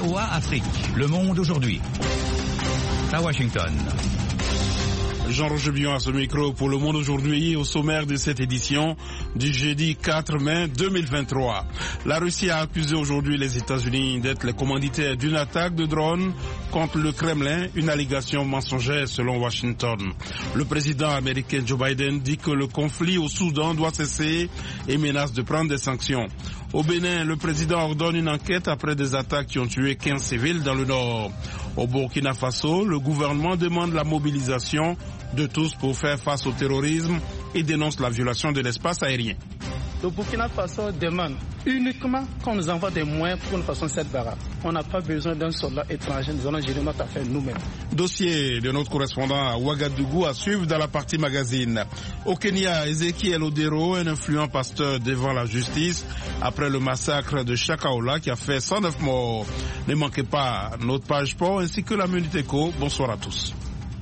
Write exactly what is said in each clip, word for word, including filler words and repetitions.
V O A Afrique, Le Monde aujourd'hui. À Washington. Jean-Roger Bion à ce micro pour Le Monde aujourd'hui, au sommaire de cette édition du jeudi quatre mai deux mille vingt-trois. La Russie a accusé aujourd'hui les États-Unis d'être les commanditaires d'une attaque de drone contre le Kremlin, une allégation mensongère selon Washington. Le président américain Joe Biden dit que le conflit au Soudan doit cesser et menace de prendre des sanctions. Au Bénin, le président ordonne une enquête après des attaques qui ont tué quinze civils dans le nord. Au Burkina Faso, le gouvernement demande la mobilisation de tous pour faire face au terrorisme et dénonce la violation de l'espace aérien. Le Burkina Faso demande uniquement qu'on nous envoie des moyens pour que nous fassions cette barrage. On n'a pas besoin d'un soldat étranger, nous allons gérer notre affaire nous-mêmes. Dossier de notre correspondant à Ouagadougou à suivre dans la partie magazine. Au Kenya, Ezekiel Odero, un influent pasteur devant la justice après le massacre de Chakaola qui a fait cent neuf morts. Ne manquez pas notre page sport ainsi que la Minute Éco. Bonsoir à tous.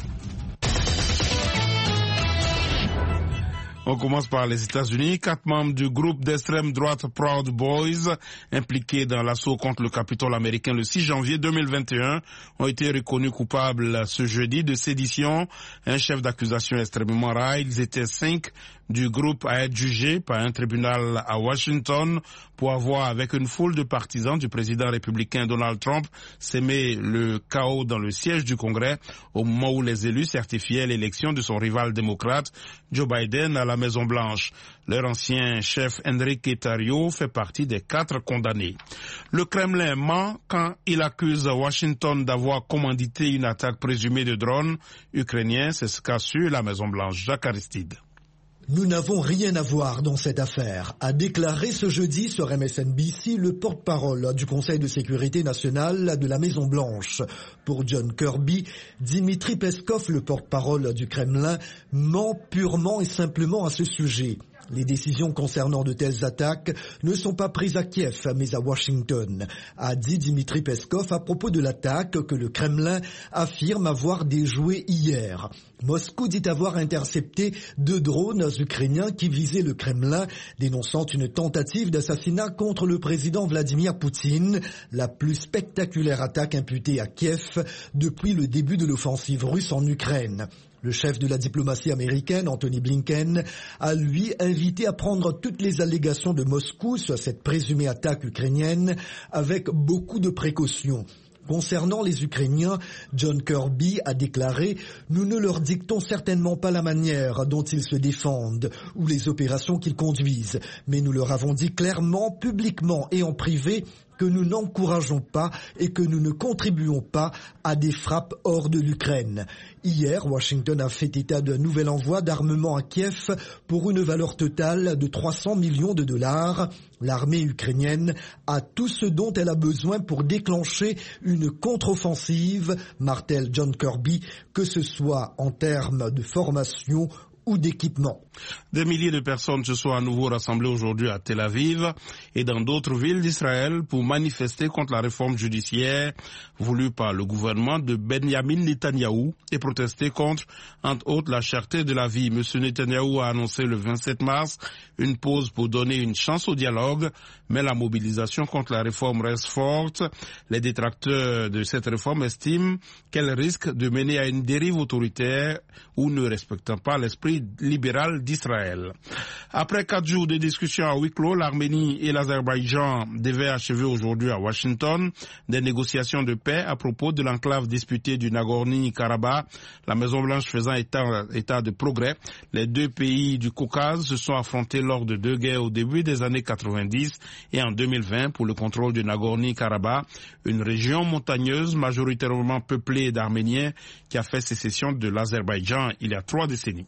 On commence par les États-Unis. Quatre membres du groupe d'extrême droite Proud Boys, impliqués dans l'assaut contre le Capitole américain le six janvier deux mille vingt et un, ont été reconnus coupables ce jeudi de sédition. Un chef d'accusation extrêmement rare. Ils étaient cinq du groupe à être jugés par un tribunal à Washington pour avoir, avec une foule de partisans du président républicain Donald Trump, sémé le chaos dans le siège du Congrès au moment où les élus certifiaient l'élection de son rival démocrate Joe Biden à la Maison-Blanche. Leur ancien chef Enrique Tarrio fait partie des quatre condamnés. Le Kremlin ment quand il accuse Washington d'avoir commandité une attaque présumée de drones ukrainiens. C'est ce qu'a su la Maison-Blanche. Jacques Aristide. Nous n'avons rien à voir dans cette affaire, a déclaré ce jeudi sur M S N B C le porte-parole du Conseil de sécurité nationale de la Maison-Blanche. Pour John Kirby, Dmitry Peskov, le porte-parole du Kremlin, ment purement et simplement à ce sujet. Les décisions concernant de telles attaques ne sont pas prises à Kiev, mais à Washington, a dit Dmitry Peskov à propos de l'attaque que le Kremlin affirme avoir déjouée hier. Moscou dit avoir intercepté deux drones ukrainiens qui visaient le Kremlin, dénonçant une tentative d'assassinat contre le président Vladimir Poutine, la plus spectaculaire attaque imputée à Kiev depuis le début de l'offensive russe en Ukraine. Le chef de la diplomatie américaine, Anthony Blinken, a lui invité à prendre toutes les allégations de Moscou sur cette présumée attaque ukrainienne avec beaucoup de précautions. Concernant les Ukrainiens, John Kirby a déclaré « Nous ne leur dictons certainement pas la manière dont ils se défendent ou les opérations qu'ils conduisent, mais nous leur avons dit clairement, publiquement et en privé que nous n'encourageons pas et que nous ne contribuons pas à des frappes hors de l'Ukraine. » Hier, Washington a fait état d'un nouvel envoi d'armement à Kiev pour une valeur totale de trois cents millions de dollars. L'armée ukrainienne a tout ce dont elle a besoin pour déclencher une contre-offensive, martèle John Kirby, que ce soit en termes de formation ou d'équipement. Des milliers de personnes se sont à nouveau rassemblées aujourd'hui à Tel Aviv et dans d'autres villes d'Israël pour manifester contre la réforme judiciaire voulue par le gouvernement de Benjamin Netanyahou et protester contre, entre autres, la cherté de la vie. Monsieur Netanyahou a annoncé le vingt-sept mars une pause pour donner une chance au dialogue, mais la mobilisation contre la réforme reste forte. Les détracteurs de cette réforme estiment qu'elle risque de mener à une dérive autoritaire ou ne respectant pas l'esprit libéral d'Israël. Après quatre jours de discussions à huis clos, l'Arménie et l'Azerbaïdjan devaient achever aujourd'hui à Washington des négociations de paix à propos de l'enclave disputée du Nagorno-Karabakh, la Maison-Blanche faisant état, état de progrès. Les deux pays du Caucase se sont affrontés lors de deux guerres au début des années quatre-vingt-dix et en deux mille vingt pour le contrôle du Nagorno-Karabakh, une région montagneuse majoritairement peuplée d'Arméniens qui a fait sécession de l'Azerbaïdjan il y a trois décennies.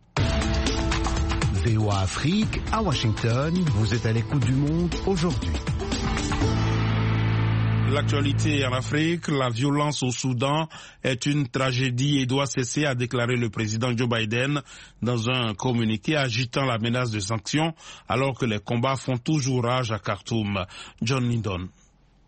V O A Afrique, à Washington, vous êtes à l'écoute du monde aujourd'hui. L'actualité en Afrique, la violence au Soudan est une tragédie et doit cesser, a déclaré le président Joe Biden dans un communiqué agitant la menace de sanctions alors que les combats font toujours rage à Khartoum. John Lindon.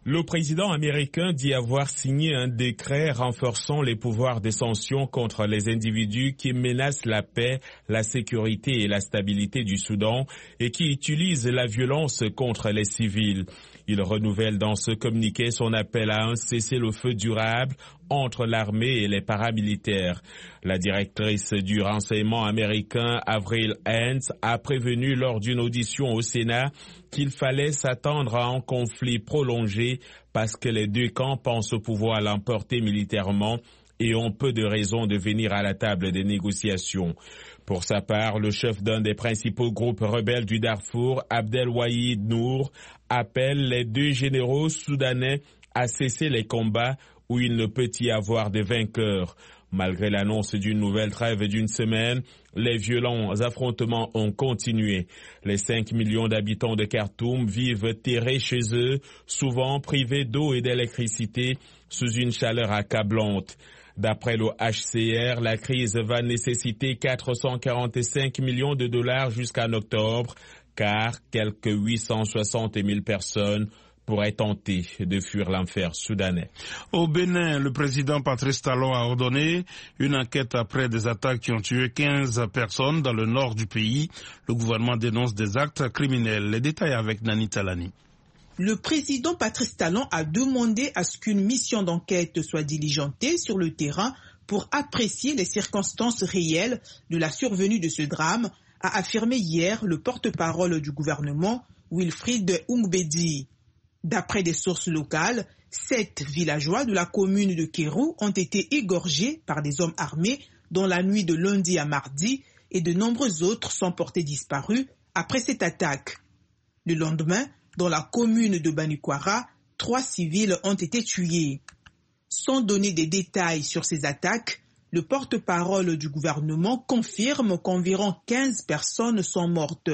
Le président américain dit avoir signé un décret renforçant les pouvoirs de sanction contre les individus qui menacent la paix, la sécurité et la stabilité du Soudan et qui utilisent la violence contre les civils. Il renouvelle dans ce communiqué son appel à un cessez-le-feu durable entre l'armée et les paramilitaires. La directrice du renseignement américain, Avril Haines, a prévenu lors d'une audition au Sénat qu'il fallait s'attendre à un conflit prolongé parce que les deux camps pensent pouvoir l'emporter militairement et ont peu de raisons de venir à la table des négociations. Pour sa part, le chef d'un des principaux groupes rebelles du Darfour, Abdelwahid Nour, appelle les deux généraux soudanais à cesser les combats où il ne peut y avoir de vainqueurs. Malgré l'annonce d'une nouvelle trêve d'une semaine, les violents affrontements ont continué. Les cinq millions d'habitants de Khartoum vivent terrés chez eux, souvent privés d'eau et d'électricité, sous une chaleur accablante. D'après le H C R, la crise va nécessiter quatre cent quarante-cinq millions de dollars jusqu'en octobre, car quelques huit cent soixante mille personnes pourrait tenter de fuir l'enfer soudanais. Au Bénin, le président Patrice Talon a ordonné une enquête après des attaques qui ont tué quinze personnes dans le nord du pays. Le gouvernement dénonce des actes criminels. Les détails avec Nani Talani. Le président Patrice Talon a demandé à ce qu'une mission d'enquête soit diligentée sur le terrain pour apprécier les circonstances réelles de la survenue de ce drame, a affirmé hier le porte-parole du gouvernement, Wilfried Oumbedi. D'après des sources locales, sept villageois de la commune de Kérou ont été égorgés par des hommes armés dans la nuit de lundi à mardi et de nombreux autres sont portés disparus après cette attaque. Le lendemain, dans la commune de Banikwara, trois civils ont été tués. Sans donner des détails sur ces attaques, le porte-parole du gouvernement confirme qu'environ quinze personnes sont mortes.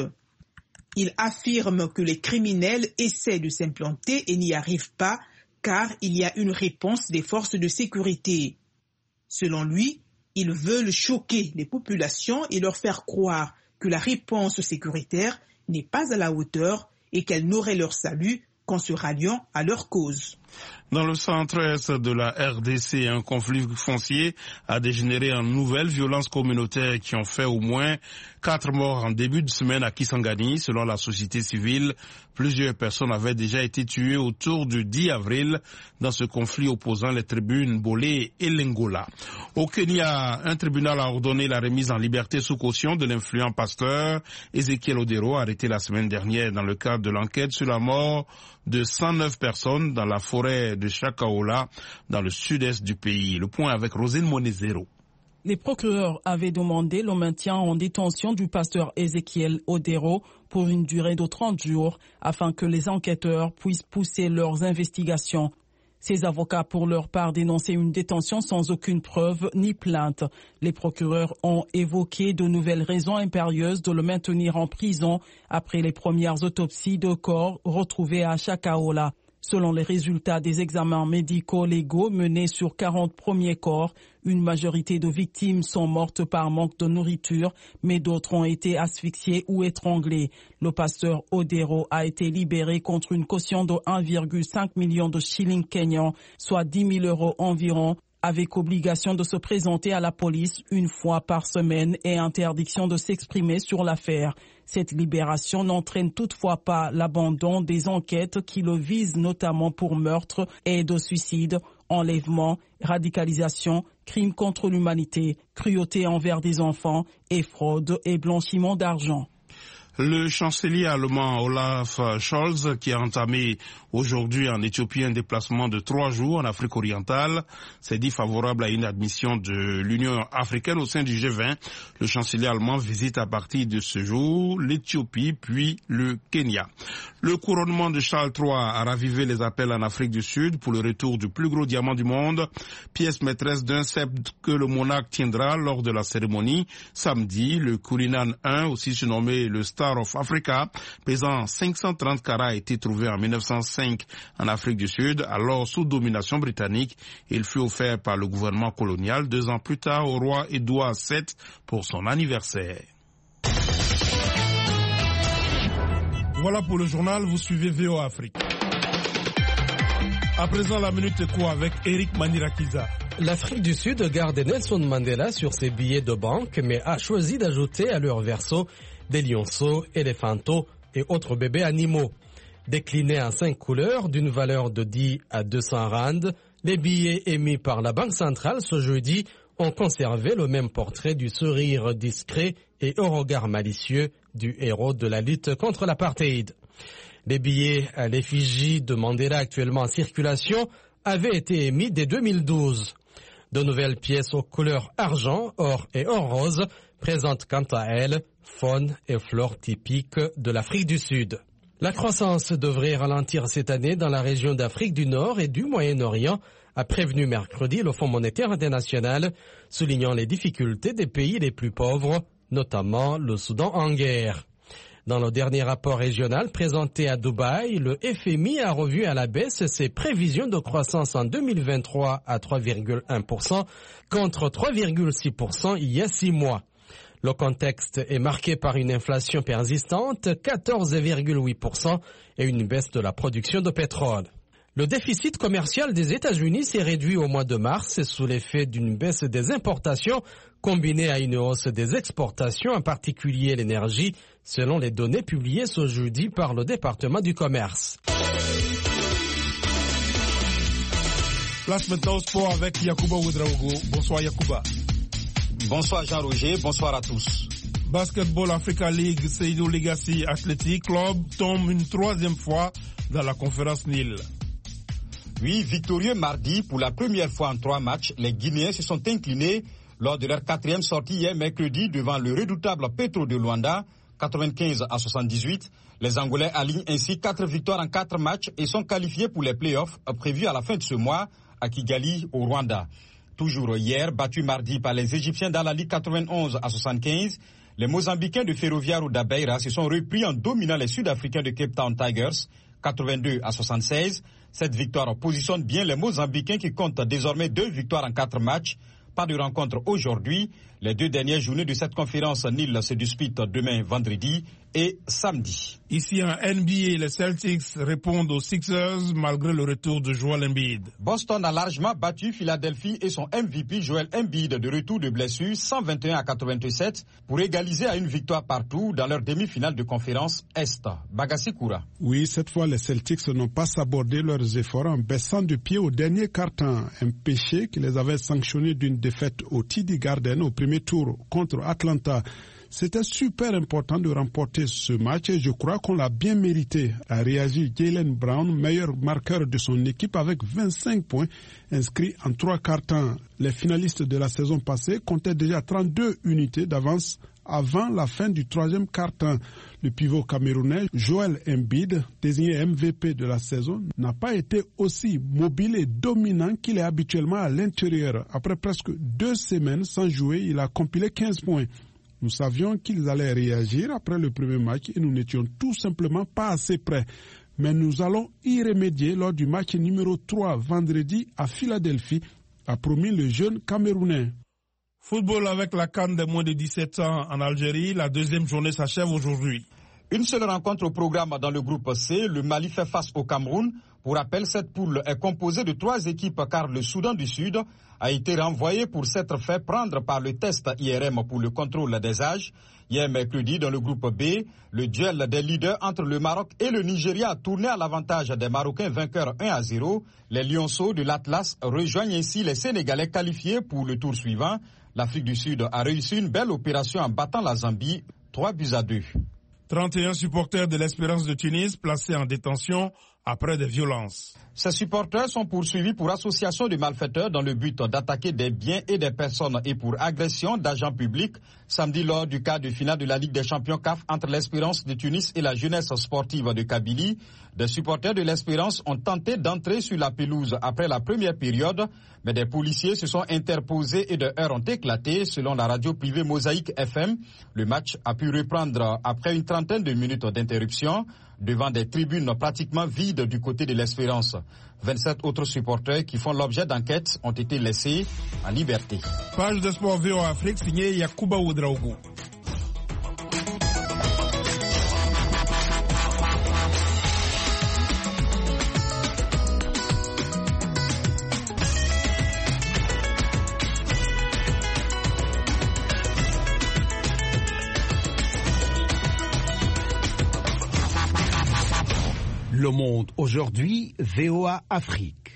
Il affirme que les criminels essaient de s'implanter et n'y arrivent pas car il y a une réponse des forces de sécurité. Selon lui, ils veulent choquer les populations et leur faire croire que la réponse sécuritaire n'est pas à la hauteur et qu'elle n'aurait leur salut qu'en se ralliant à leur cause. Dans le centre-est de la R D C, un conflit foncier a dégénéré en nouvelles violences communautaires qui ont fait au moins quatre morts en début de semaine à Kisangani. Selon la société civile, plusieurs personnes avaient déjà été tuées autour du dix avril dans ce conflit opposant les tribunes Bolé et Lengola. Au Kenya, un tribunal a ordonné la remise en liberté sous caution de l'influent pasteur Ezekiel Odero, arrêté la semaine dernière dans le cadre de l'enquête sur la mort de cent neuf personnes dans la forêt de Chakaola, dans le sud-est du pays. Le point avec Rosine Monezero. Les procureurs avaient demandé le maintien en détention du pasteur Ezekiel Odero pour une durée de trente jours afin que les enquêteurs puissent pousser leurs investigations. Ses avocats, pour leur part, dénonçaient une détention sans aucune preuve ni plainte. Les procureurs ont évoqué de nouvelles raisons impérieuses de le maintenir en prison après les premières autopsies de corps retrouvées à Chakaola. Selon les résultats des examens médicaux légaux menés sur quarante premiers corps, une majorité de victimes sont mortes par manque de nourriture, mais d'autres ont été asphyxiées ou étranglées. Le pasteur Odero a été libéré contre une caution de un virgule cinq million de shillings kenyans, soit dix mille euros environ, avec obligation de se présenter à la police une fois par semaine et interdiction de s'exprimer sur l'affaire. Cette libération n'entraîne toutefois pas l'abandon des enquêtes qui le visent notamment pour meurtre, aide au suicide, enlèvement, radicalisation, crimes contre l'humanité, cruauté envers des enfants et fraude et blanchiment d'argent. Le chancelier allemand Olaf Scholz, qui a entamé aujourd'hui en Éthiopie un déplacement de trois jours en Afrique orientale, s'est dit favorable à une admission de l'Union africaine au sein du G vingt. Le chancelier allemand visite à partir de ce jour l'Éthiopie puis le Kenya. Le couronnement de Charles trois a ravivé les appels en Afrique du Sud pour le retour du plus gros diamant du monde, pièce maîtresse d'un sceptre que le monarque tiendra lors de la cérémonie samedi. Le Cullinan un, aussi surnommé le Star of Africa, pesant cinq cent trente carats, a été trouvé en mille neuf cent cinq en Afrique du Sud, alors sous domination britannique. Il fut offert par le gouvernement colonial deux ans plus tard au roi Édouard sept pour son anniversaire. Voilà pour le journal, vous suivez V O Afrique. À présent, la minute éco avec Eric Manirakiza. L'Afrique du Sud garde Nelson Mandela sur ses billets de banque, mais a choisi d'ajouter à leur verso des lionceaux, éléphantos et autres bébés animaux. Déclinés en cinq couleurs d'une valeur de dix à deux cents rands, les billets émis par la Banque centrale ce jeudi ont conservé le même portrait du sourire discret et au regard malicieux du héros de la lutte contre l'apartheid. Les billets à l'effigie de Mandela actuellement en circulation avaient été émis dès deux mille douze. De nouvelles pièces aux couleurs argent, or et or rose présentent quant à elles faune et flore typiques de l'Afrique du Sud. La croissance devrait ralentir cette année dans la région d'Afrique du Nord et du Moyen-Orient, a prévenu mercredi le Fonds monétaire international, soulignant les difficultés des pays les plus pauvres, notamment le Soudan en guerre. Dans le dernier rapport régional présenté à Dubaï, le F M I a revu à la baisse ses prévisions de croissance en deux mille vingt-trois à trois virgule un pour cent contre trois virgule six pour cent il y a six mois. Le contexte est marqué par une inflation persistante, quatorze virgule huit pour cent, et une baisse de la production de pétrole. Le déficit commercial des États-Unis s'est réduit au mois de mars sous l'effet d'une baisse des importations combinée à une hausse des exportations, en particulier l'énergie, selon les données publiées ce jeudi par le département du commerce. Place maintenant au sport avec Yacouba Ouedraogo. Bonsoir Yacouba. Bonsoir Jean-Roger, bonsoir à tous. Basketball Africa League, Seydou Legacy Athletic Club tombe une troisième fois dans la conférence Nil. Oui, victorieux mardi pour la première fois en trois matchs, les Guinéens se sont inclinés lors de leur quatrième sortie hier mercredi devant le redoutable Petro de Luanda, quatre-vingt-quinze à soixante-dix-huit. Les Angolais alignent ainsi quatre victoires en quatre matchs et sont qualifiés pour les playoffs prévus à la fin de ce mois à Kigali, au Rwanda. Toujours hier, battus mardi par les Égyptiens dans la Ligue quatre-vingt-onze à soixante-quinze, les Mozambicains de Ferroviario ou d'Abeira se sont repris en dominant les Sud-Africains de Cape Town Tigers, quatre-vingt-deux à soixante-seize. Cette victoire positionne bien les Mozambicains qui comptent désormais deux victoires en quatre matchs. Pas de rencontre aujourd'hui. Les deux dernières journées de cette conférence Nil se disputent demain vendredi et samedi. Ici en N B A, les Celtics répondent aux Sixers malgré le retour de Joel Embiid. Boston a largement battu Philadelphie et son M V P Joel Embiid de retour de blessure cent vingt et un à quatre-vingt-sept pour égaliser à une victoire partout dans leur demi-finale de conférence Est. Bagassi Koura. Oui, cette fois les Celtics n'ont pas sabordé leurs efforts en baissant de pied au dernier quart-temps, un péché qui les avait sanctionnés d'une défaite au T D Garden au premier tour contre Atlanta. C'était super important de remporter ce match et je crois qu'on l'a bien mérité, a réagi Jaylen Brown, meilleur marqueur de son équipe avec vingt-cinq points inscrits en trois quarts-temps. Les finalistes de la saison passée comptaient déjà trente-deux unités d'avance avant la fin du troisième quart-temps. Le pivot camerounais Joel Embiid, désigné M V P de la saison, n'a pas été aussi mobile et dominant qu'il est habituellement à l'intérieur. Après presque deux semaines sans jouer, il a compilé quinze points. Nous savions qu'ils allaient réagir après le premier match et nous n'étions tout simplement pas assez prêts. Mais nous allons y remédier lors du match numéro trois vendredi à Philadelphie, a promis le jeune Camerounais. Football avec la CAN des moins de dix-sept ans en Algérie, la deuxième journée s'achève aujourd'hui. Une seule rencontre au programme dans le groupe C, le Mali fait face au Cameroun. Pour rappel, cette poule est composée de trois équipes car le Soudan du Sud a été renvoyé pour s'être fait prendre par le test I R M pour le contrôle des âges. Hier mercredi, dans le groupe B, le duel des leaders entre le Maroc et le Nigeria a tourné à l'avantage des Marocains vainqueurs un à zéro. Les Lionceaux de l'Atlas rejoignent ainsi les Sénégalais qualifiés pour le tour suivant. L'Afrique du Sud a réussi une belle opération en battant la Zambie, trois buts à deux. trente et un supporters de l'Espérance de Tunis placés en détention après des violences. Ces supporters sont poursuivis pour association de malfaiteurs dans le but d'attaquer des biens et des personnes et pour agression d'agents publics. Samedi, lors du quart de finale de la Ligue des champions C A F entre l'Espérance de Tunis et la jeunesse sportive de Kabylie, des supporters de l'Espérance ont tenté d'entrer sur la pelouse après la première période, mais des policiers se sont interposés et de heurts ont éclaté, selon la radio privée Mosaïque F M. Le match a pu reprendre après une trentaine de minutes d'interruption, devant des tribunes pratiquement vides du côté de l'Espérance. vingt-sept autres supporters qui font l'objet d'enquêtes ont été laissés en liberté. Page de sport V O Afrique signée Yacouba Ouedraogo. Le Monde aujourd'hui, V O A Afrique.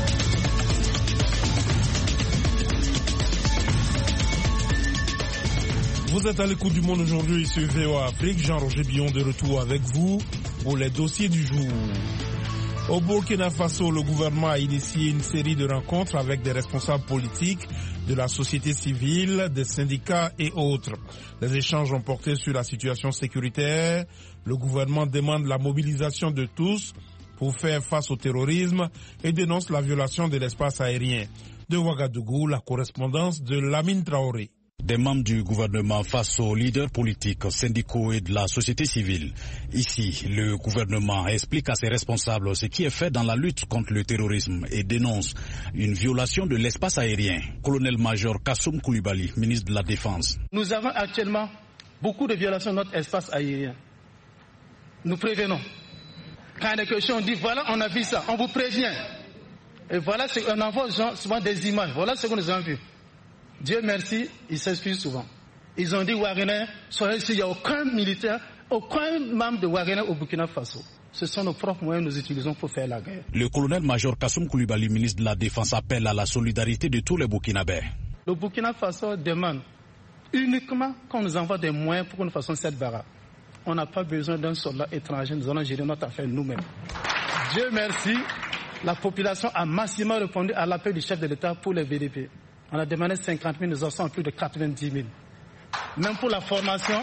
Vous êtes à l'écoute du Monde aujourd'hui sur V O A Afrique. Jean-Roger Billon de retour avec vous pour les dossiers du jour. Au Burkina Faso, le gouvernement a initié une série de rencontres avec des responsables politiques de la société civile, des syndicats et autres. Les échanges ont porté sur la situation sécuritaire. Le gouvernement demande la mobilisation de tous pour faire face au terrorisme et dénonce la violation de l'espace aérien. De Ouagadougou, la correspondance de Lamine Traoré. Des membres du gouvernement face aux leaders politiques, syndicaux et de la société civile. Ici, le gouvernement explique à ses responsables ce qui est fait dans la lutte contre le terrorisme et dénonce une violation de l'espace aérien. Colonel-major Kassoum Koulibaly, ministre de la Défense. Nous avons actuellement beaucoup de violations de notre espace aérien. Nous prévenons. Quand il y a des questions, on dit voilà, on a vu ça, on vous prévient. Et voilà, on envoie souvent des images. Voilà ce que nous avons vu. Dieu merci, ils s'excusent souvent. Ils ont dit Wagner, soyez sûr, il n'y a aucun militaire, aucun membre de Wagner au Burkina Faso. Ce sont nos propres moyens que nous utilisons pour faire la guerre. Le colonel-major Kassoum Koulibaly, ministre de la Défense, appelle à la solidarité de tous les Burkinabés. Le Burkina Faso demande uniquement qu'on nous envoie des moyens pour que nous fassions cette barrage. On n'a pas besoin d'un soldat étranger, nous allons gérer notre affaire nous-mêmes. Dieu merci, la population a massivement répondu à l'appel du chef de l'État pour les V D P. On a demandé cinquante mille, nous en sommes plus de quatre-vingt-dix mille. Même pour la formation,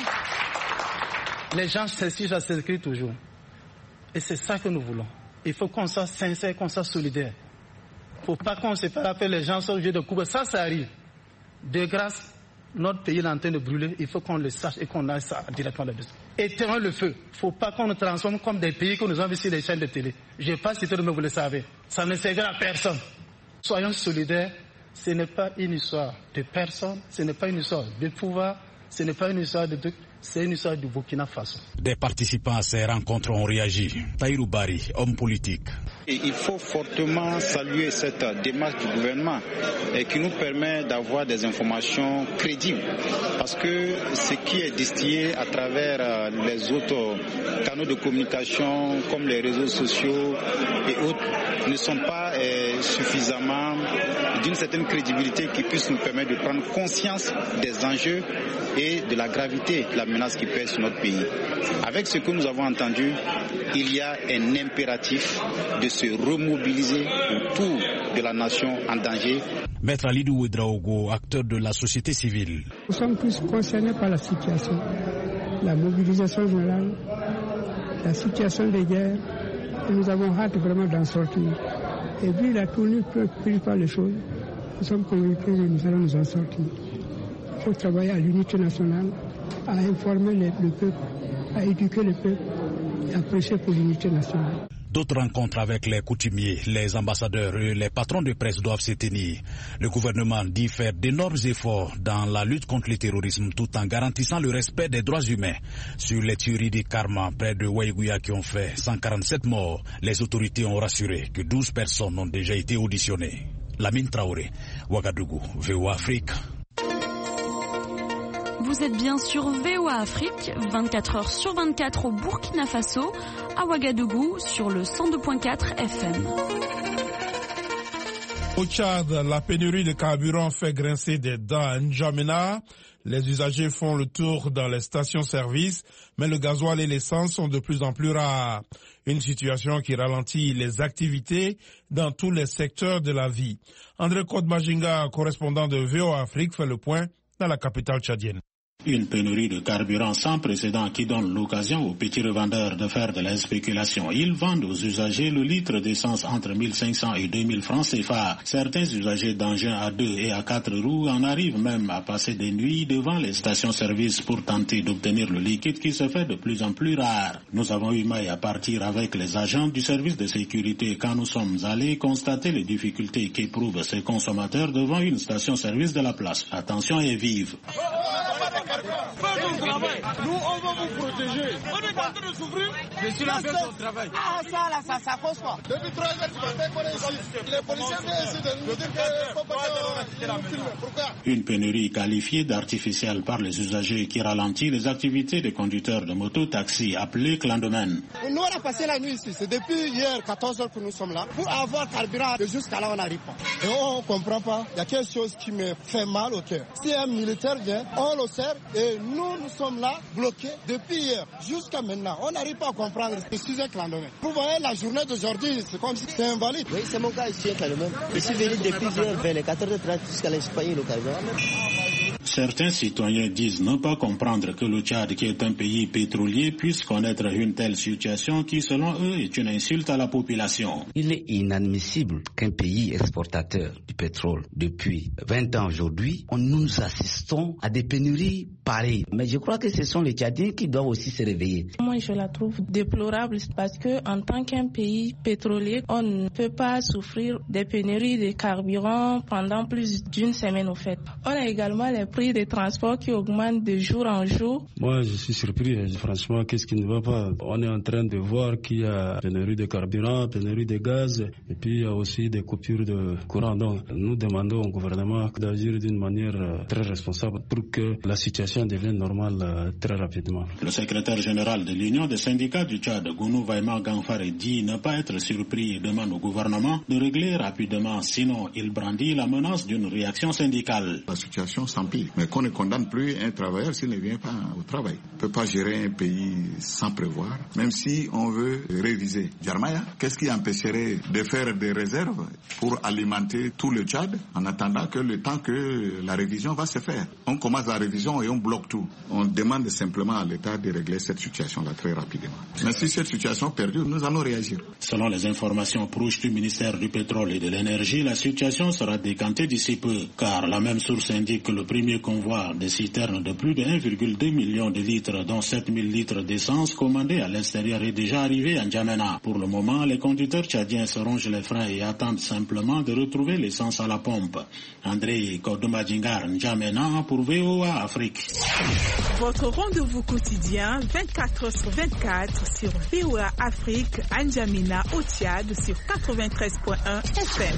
les gens s'exigent à s'inscrire toujours. Et c'est ça que nous voulons. Il faut qu'on soit sincère, qu'on soit solidaire. Il ne faut pas qu'on se fasse appeler les gens sur le jeu de coupe. Ça, ça arrive. De grâce, notre pays est en train de brûler. Il faut qu'on le sache et qu'on aille ça directement là-dessus. Éteignons le feu. Il ne faut pas qu'on nous transforme comme des pays que nous avons vu sur les chaînes de télé. Je n'ai pas cité, mais vous le savez. Ça ne servira à personne. Soyons solidaires. Ce n'est pas une histoire de personne, ce n'est pas une histoire de pouvoir, ce n'est pas une histoire de trucs, c'est une histoire du Burkina Faso. Des participants à ces rencontres ont réagi. Tahirou Bari, homme politique. Et il faut fortement saluer cette démarche du gouvernement et qui nous permet d'avoir des informations crédibles. Parce que ce qui est distillé à travers les autres canaux de communication comme les réseaux sociaux et autres ne sont pas eh, suffisamment d'une certaine crédibilité qui puisse nous permettre de prendre conscience des enjeux et de la gravité de la menace qui pèse sur notre pays. Avec ce que nous avons entendu, il y a un impératif de se remobiliser autour de la nation en danger. Maître Alidou Ouedraogo, acteur de la société civile. Nous sommes tous concernés par la situation, la mobilisation générale, la situation des guerres, et nous avons hâte vraiment d'en sortir. Et vu la tournure prise par les choses, nous sommes convaincus que nous allons nous en sortir. Il faut travailler à l'unité nationale, à informer le peuple, à éduquer le peuple et à prêcher pour l'unité nationale. D'autres rencontres avec les coutumiers, les ambassadeurs et les patrons de presse doivent se tenir. Le gouvernement dit faire d'énormes efforts dans la lutte contre le terrorisme tout en garantissant le respect des droits humains. Sur les tueries de Karma près de Waïgouya qui ont fait cent quarante-sept morts, les autorités ont rassuré que douze personnes ont déjà été auditionnées. Lamine Traoré, Ouagadougou, V O A Afrique. Vous êtes bien sur V O A Afrique, vingt-quatre heures sur vingt-quatre au Burkina Faso, à Ouagadougou sur le cent deux virgule quatre F M. Au Tchad, la pénurie de carburant fait grincer des dents à N'Djamena. Les usagers font le tour dans les stations-service, mais le gasoil et l'essence sont de plus en plus rares. Une situation qui ralentit les activités dans tous les secteurs de la vie. André Kodmajinga, correspondant de V O A Afrique, fait le point dans la capitale tchadienne. Une pénurie de carburant sans précédent qui donne l'occasion aux petits revendeurs de faire de la spéculation. Ils vendent aux usagers le litre d'essence entre mille cinq cents et deux mille francs C F A. Certains usagers d'engins à deux et à quatre roues en arrivent même à passer des nuits devant les stations-service pour tenter d'obtenir le liquide qui se fait de plus en plus rare. Nous avons eu maille à partir avec les agents du service de sécurité quand nous sommes allés constater les difficultés qu'éprouvent ces consommateurs devant une station-service de la place. La tension est vive. Faites ton travail. Nous, on va vous protéger. On est en train de souffrir. Je suis là, fais ton travail. Ah, ça, là, ça, ça cause quoi? Depuis trois heures du matin qu'on est ici. Les policiers viennent ici de nous dire qu'il faut pas nous filmer. Pourquoi? Une pénurie qualifiée d'artificielle par les usagers qui ralentit les activités des conducteurs de moto-taxi appelés clandomènes. Nous, on a passé la nuit ici. C'est depuis hier, quatorze heures que nous sommes là. Pour avoir carburant, jusqu'à là, on n'arrive pas. Et on ne comprend pas. Il y a quelque chose qui me fait mal au cœur. Si un militaire vient, on le sert et nous, nous sommes là, bloqués depuis hier jusqu'à maintenant. On n'arrive pas à comprendre. Je suis un clandomène. Vous voyez, la journée d'aujourd'hui, c'est comme si c'est invalide. Oui, c'est mon cas, je suis un clandomène. Je suis venu depuis hier vers les quatre heures trente jusqu'à l'Espagne, le carburant. Certains citoyens disent ne pas comprendre que le Tchad, qui est un pays pétrolier, puisse connaître une telle situation qui, selon eux, est une insulte à la population. Il est inadmissible qu'un pays exportateur du pétrole depuis vingt ans aujourd'hui, nous assistons à des pénuries pareilles. Mais je crois que ce sont les Tchadiens qui doivent aussi se réveiller. Moi, je la trouve déplorable parce que, en tant qu'un pays pétrolier, on ne peut pas souffrir des pénuries de carburant pendant plus d'une semaine au fait. On a également les prix des transports qui augmentent de jour en jour. Moi, je suis surpris. Franchement, qu'est-ce qui ne va pas? On est en train de voir qu'il y a pénurie de carburant, pénurie de gaz, et puis il y a aussi des coupures de courant. Donc, nous demandons au gouvernement d'agir d'une manière très responsable pour que la situation devienne normale très rapidement. Le secrétaire général de l'Union des syndicats du Tchad, Gounou Vaima Ganfare, dit ne pas être surpris et demande au gouvernement de régler rapidement, sinon il brandit la menace d'une réaction syndicale. La situation s'empire. Mais qu'on ne condamne plus un travailleur s'il ne vient pas au travail. On ne peut pas gérer un pays sans prévoir, même si on veut réviser. Jarmaya, qu'est-ce qui empêcherait de faire des réserves pour alimenter tout le Tchad en attendant que le temps que la révision va se faire? On commence la révision et on bloque tout. On demande simplement à l'État de régler cette situation-là très rapidement. Mais si cette situation perdure, nous allons réagir. Selon les informations proches du ministère du Pétrole et de l'Énergie, la situation sera décantée d'ici peu, car la même source indique que le premier convoi des citernes de plus de un virgule deux million de litres, dont sept mille litres d'essence commandés à l'extérieur, est déjà arrivé à N'Djamena. Pour le moment, les conducteurs tchadiens se rongent les freins et attendent simplement de retrouver l'essence à la pompe. André Kodomadjingar, N'Djamena pour V O A Afrique. Votre rendez-vous quotidien vingt-quatre heures sur vingt-quatre sur V O A Afrique, à N'Djamena au Tchad sur quatre-vingt-treize point un F M.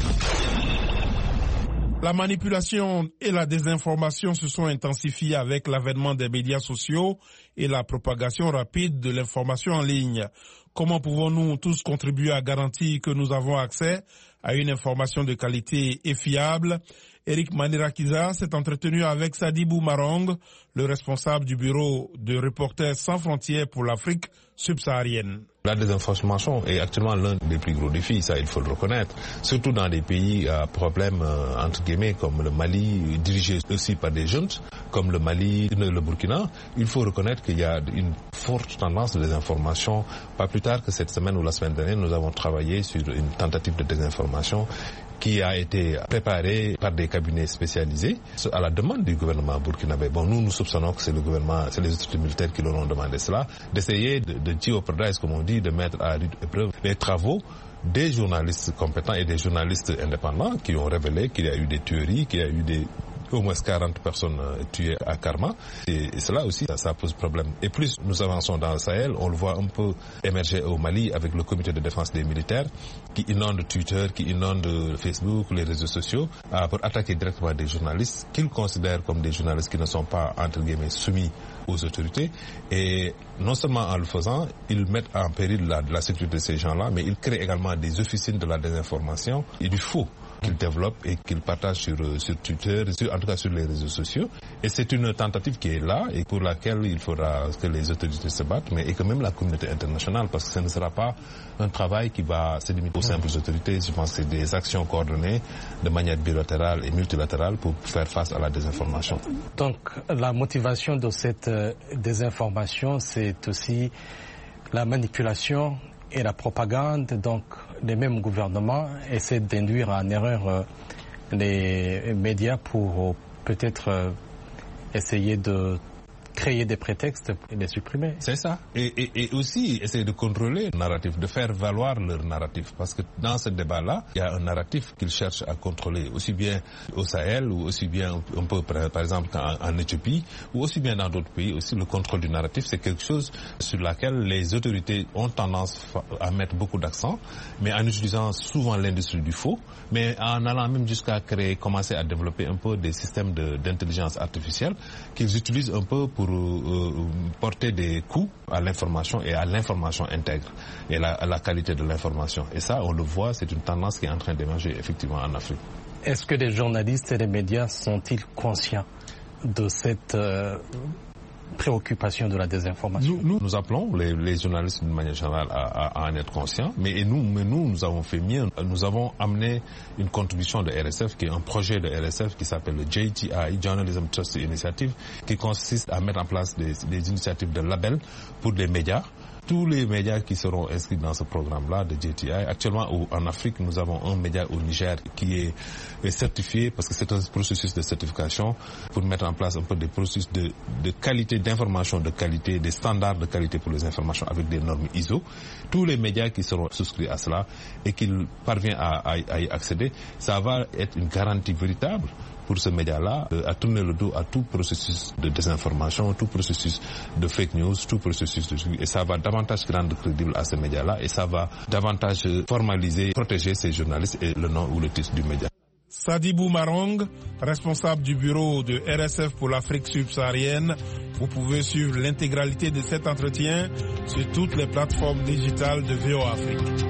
La manipulation et la désinformation se sont intensifiées avec l'avènement des médias sociaux et la propagation rapide de l'information en ligne. Comment pouvons-nous tous contribuer à garantir que nous avons accès à une information de qualité et fiable? Eric Manirakiza s'est entretenu avec Sadibou Marong, le responsable du bureau de Reporters sans frontières pour l'Afrique subsaharienne. La désinformation est actuellement l'un des plus gros défis, ça il faut le reconnaître, surtout dans des pays à problème euh, entre guillemets comme le Mali, dirigé aussi par des jeunes, comme le Mali, le Burkina. Il faut reconnaître qu'il y a une forte tendance de désinformation. Pas plus tard que cette semaine ou la semaine dernière, nous avons travaillé sur une tentative de désinformation qui a été préparé par des cabinets spécialisés à la demande du gouvernement burkinabé. Bon, nous, nous soupçonnons que c'est le gouvernement, c'est les autorités militaires qui leur ont demandé cela, d'essayer de, de jeopardiser, comme on dit, de mettre à rude épreuve les travaux des journalistes compétents et des journalistes indépendants qui ont révélé qu'il y a eu des tueries, qu'il y a eu des au moins quarante personnes tuées à Karma. Et, et cela aussi, ça, ça pose problème. Et plus nous avançons dans le Sahel, on le voit un peu émerger au Mali avec le comité de défense des militaires qui inonde Twitter, qui inonde Facebook, les réseaux sociaux, euh, pour attaquer directement des journalistes qu'ils considèrent comme des journalistes qui ne sont pas, entre guillemets, soumis aux autorités. Et non seulement en le faisant, ils mettent en péril la, la sécurité de ces gens-là, mais ils créent également des officines de la désinformation et du faux qu'ils développent et qu'ils partagent sur, sur Twitter, sur, en tout cas sur les réseaux sociaux. Et c'est une tentative qui est là et pour laquelle il faudra que les autorités se battent, mais et que même la communauté internationale, parce que ce ne sera pas un travail qui va se limiter aux simples autorités. Je pense que c'est des actions coordonnées de manière bilatérale et multilatérale pour faire face à la désinformation. Donc la motivation de cette désinformation, c'est aussi la manipulation et la propagande. Donc les mêmes gouvernements essaient d'induire en erreur euh, les médias pour euh, peut-être euh, essayer de créer des prétextes et les supprimer. C'est ça. Et, et, et aussi essayer de contrôler le narratif, de faire valoir leur narratif. Parce que dans ce débat-là, il y a un narratif qu'ils cherchent à contrôler, aussi bien au Sahel, ou aussi bien un peu, par exemple, en, en Éthiopie, ou aussi bien dans d'autres pays. Aussi, le contrôle du narratif, c'est quelque chose sur laquelle les autorités ont tendance à mettre beaucoup d'accent, mais en utilisant souvent l'industrie du faux, mais en allant même jusqu'à créer, commencer à développer un peu des systèmes de, d'intelligence artificielle qu'ils utilisent un peu pour euh, porter des coups à l'information et à l'information intègre et la, à la qualité de l'information. Et ça, on le voit, c'est une tendance qui est en train d'émerger effectivement en Afrique. Est-ce que les journalistes et les médias sont-ils conscients de cette euh, préoccupation de la désinformation? Nous, nous, nous appelons les, les journalistes d'une manière générale à, à, à en être conscients, mais, et nous, mais nous, nous avons fait mieux. Nous avons amené une contribution de R S F, qui est un projet de R S F qui s'appelle le J T I, Journalism Trust Initiative, qui consiste à mettre en place des, des initiatives de label pour les médias. Tous les médias qui seront inscrits dans ce programme-là de J T I, actuellement en Afrique, nous avons un média au Niger qui est, est certifié, parce que c'est un processus de certification pour mettre en place un peu des processus de, de qualité, d'information de qualité, des standards de qualité pour les informations avec des normes I S O. Tous les médias qui seront souscrits à cela et qui parviennent à, à, à y accéder, ça va être une garantie véritable pour ce média-là, à tourner le dos à tout processus de désinformation, tout processus de fake news, tout processus de... Et ça va davantage rendre crédible à ce média-là et ça va davantage formaliser, protéger ces journalistes et le nom ou le titre du média. Sadibou Marong, responsable du bureau de R S F pour l'Afrique subsaharienne. Vous pouvez suivre l'intégralité de cet entretien sur toutes les plateformes digitales de V O A Afrique.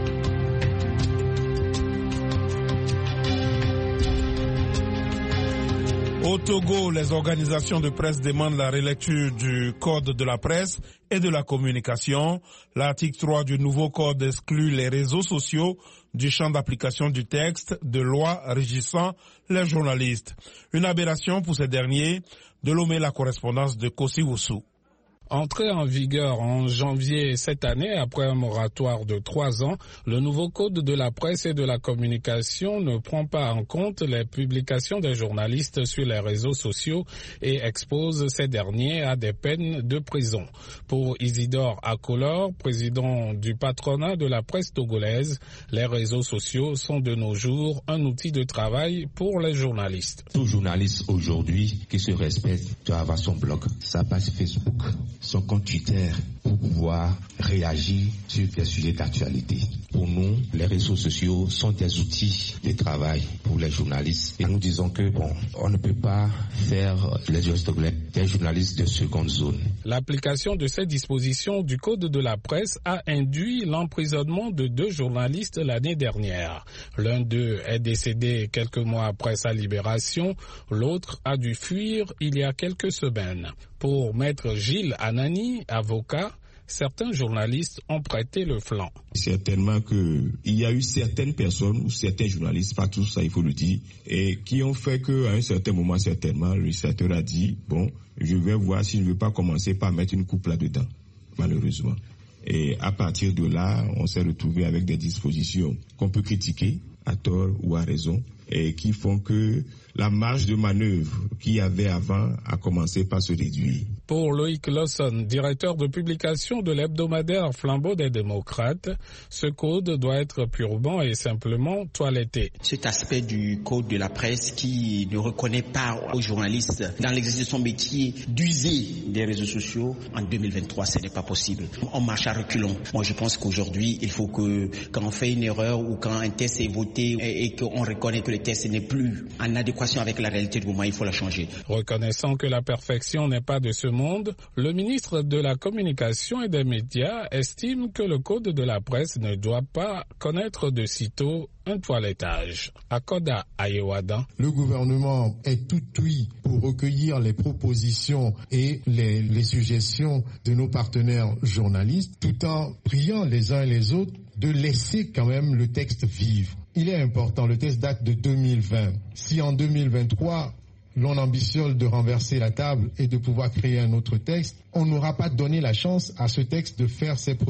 Au Togo, les organisations de presse demandent la relecture du Code de la presse et de la communication. L'article trois du nouveau code exclut les réseaux sociaux du champ d'application du texte de loi régissant les journalistes. Une aberration pour ces derniers. De Lomé, la correspondance de Kossi Oussou. Entré en vigueur en janvier cette année, après un moratoire de trois ans, le nouveau code de la presse et de la communication ne prend pas en compte les publications des journalistes sur les réseaux sociaux et expose ces derniers à des peines de prison. Pour Isidore Akolor, président du patronat de la presse togolaise, les réseaux sociaux sont de nos jours un outil de travail pour les journalistes. Tout journaliste aujourd'hui qui se respecte doit avoir son blog, sa page Facebook, son compte Twitter pour pouvoir réagir sur des sujets d'actualité. Pour nous, les réseaux sociaux sont des outils de travail pour les journalistes. Et nous disons que bon, on ne peut pas faire les des journalistes de seconde zone. L'application de ces dispositions du Code de la presse a induit l'emprisonnement de deux journalistes l'année dernière. L'un d'eux est décédé quelques mois après sa libération, l'autre a dû fuir il y a quelques semaines. Pour maître Gilles Anani, avocat, certains journalistes ont prêté le flanc. Certainement qu'il y a eu certaines personnes ou certains journalistes, pas tous, ça il faut le dire, et qui ont fait qu'à un certain moment, certainement, le législateur a dit, bon, je vais voir si je ne veux pas commencer par mettre une coupe là-dedans, malheureusement. Et à partir de là, on s'est retrouvé avec des dispositions qu'on peut critiquer, à tort ou à raison, et qui font que la marge de manœuvre qu'il y avait avant a commencé par se réduire. Pour Loïc Lawson, directeur de publication de l'hebdomadaire Flambeau des démocrates, ce code doit être purement et simplement toiletté. Cet aspect du code de la presse qui ne reconnaît pas aux journalistes dans l'exercice de son métier d'user des réseaux sociaux, en deux mille vingt-trois, ce n'est pas possible. On marche à reculons. Moi, je pense qu'aujourd'hui, il faut que quand on fait une erreur ou quand un test est voté et, et qu'on reconnaît que le test n'est plus en adéquation avec la réalité du moment, il faut la changer. Reconnaissant que la perfection n'est pas de ce monde, le ministre de la Communication et des Médias estime que le code de la presse ne doit pas connaître de sitôt un toilettage. Akoda Ayewada. Le gouvernement est tout oui pour recueillir les propositions et les, les suggestions de nos partenaires journalistes, tout en priant les uns et les autres de laisser quand même le texte vivre. Il est important, le texte date de deux mille vingt. Si en deux mille vingt-trois, l'on ambitionne de renverser la table et de pouvoir créer un autre texte, on n'aura pas donné la chance à ce texte de faire ses preuves.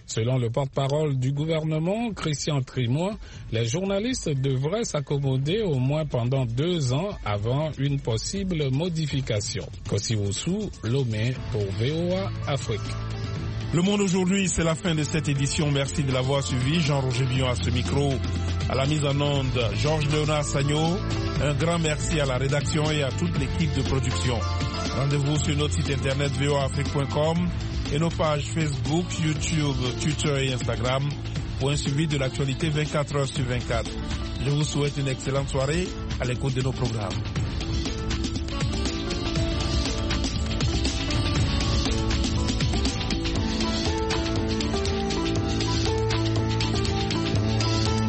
Selon le porte-parole du gouvernement, Christian Trimois, les journalistes devraient s'accommoder au moins pendant deux ans avant une possible modification. Kosiwusu, Lomé pour V O A Afrique. Le Monde aujourd'hui, c'est la fin de cette édition. Merci de l'avoir suivi. Jean-Roger Villon à ce micro. À la mise en onde, Georges Léonard Sagno. Un grand merci à la rédaction et à toute l'équipe de production. Rendez-vous sur notre site internet v o a afrique point com et nos pages Facebook, YouTube, Twitter et Instagram pour un suivi de l'actualité vingt-quatre heures sur vingt-quatre. Je vous souhaite une excellente soirée à l'écoute de nos programmes.